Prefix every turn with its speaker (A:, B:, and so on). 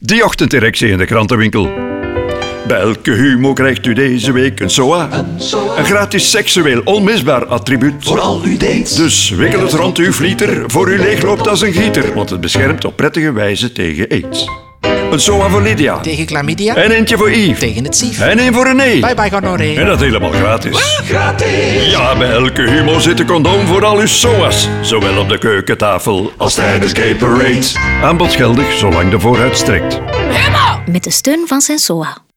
A: Die ochtenderectie in de krantenwinkel. Bij elke Humo krijgt u deze week een SOA. Een gratis seksueel onmisbaar attribuut.
B: Voor al uw dates.
A: Dus wikkel het rond uw vlieter, voor u leegloopt als een gieter. Want het beschermt op prettige wijze tegen aids. Een SOA voor Lydia.
C: Tegen chlamydia.
A: En eentje voor Yves.
C: Tegen het SIF.
A: En één voor René.
C: Bye bye gonorree.
A: En dat helemaal gratis.
B: Gratis.
A: Ja, bij elke Humo zit een condoom voor al uw SOA's. Zowel op de keukentafel als tijdens gay parades. Aanbod geldig zolang de vooruit strekt.
D: Met de steun van Sensoa.